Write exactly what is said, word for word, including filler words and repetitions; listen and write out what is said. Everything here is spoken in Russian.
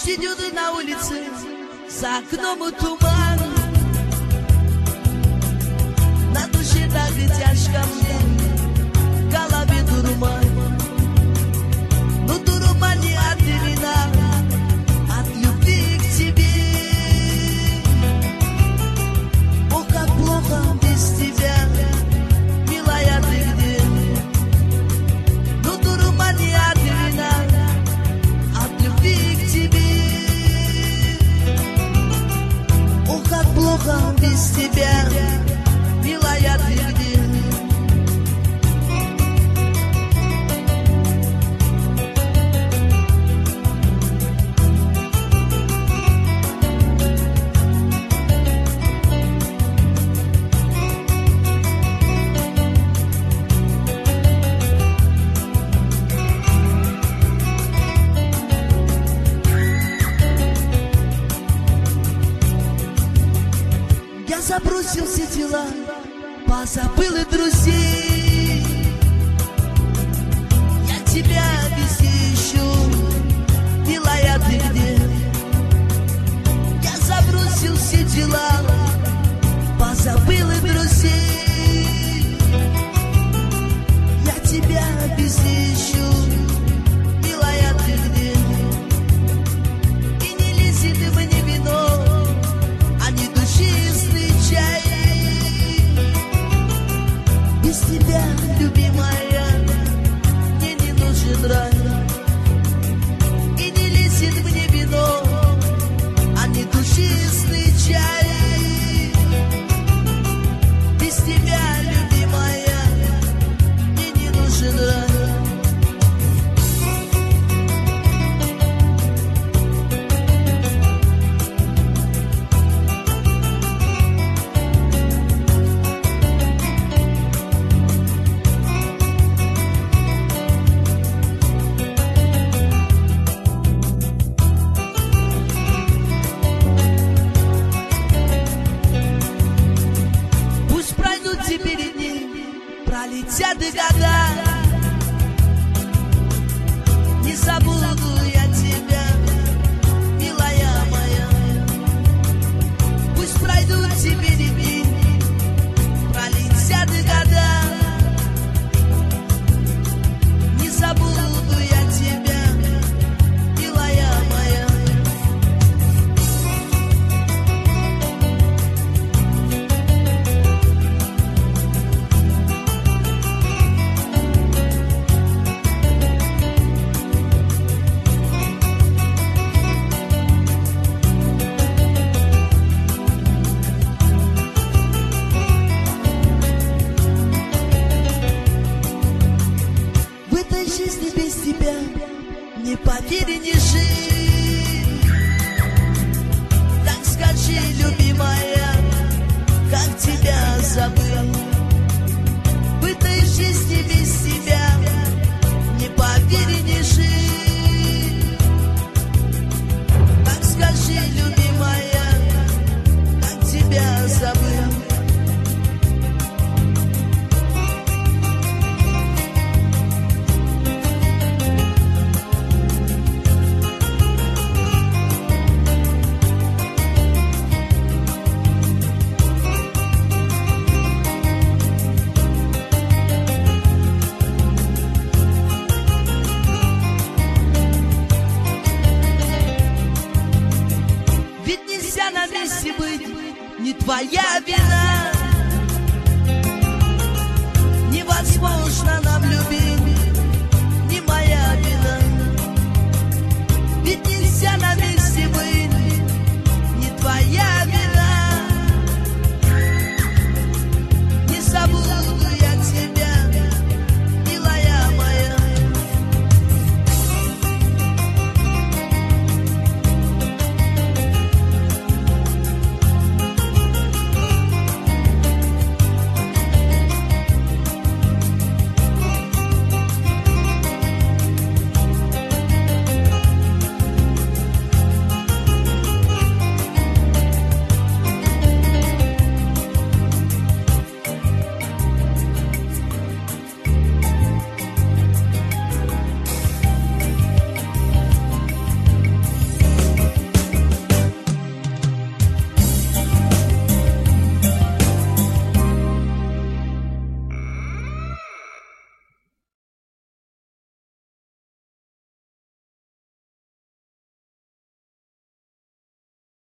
Дождь идет на улице, за окном туман. На душе так и тяжко мне, в голове дурман. Но дурман не от меня, от любви к тебе. О, как плохо без тебя, милая, ты где? Но дурман не от меня, от любви к тебе. О, как плохо без тебя, милая, ты где? Я забросил все дела, позабыл и друзей. Я тебя везде ищу, милая, ты где? Я забросил все дела, позабыл и друзей. Я тебя везде ищу, милая, ты где? И не лезет ты мне вино, а не душистый чай. Без тебя, любимая, мне не нужен рай. И не лезет мне вино, а не душистый чай. Без тебя, любимая, мне не нужен рай. Теперь дни пролетят и года, не забуду я тебя, милая моя. Пусть пройдут теперь дни, пролетят и года, не забуду я тебя, милая моя. Жизни без тебя, не поверь, не жить. Так скажи, любимая, как тебя забыл. В этой жизни без тебя, не поверь, не жить. Так скажи, любимая, как тебя забыл. На месте быть не твоя вина, невозможно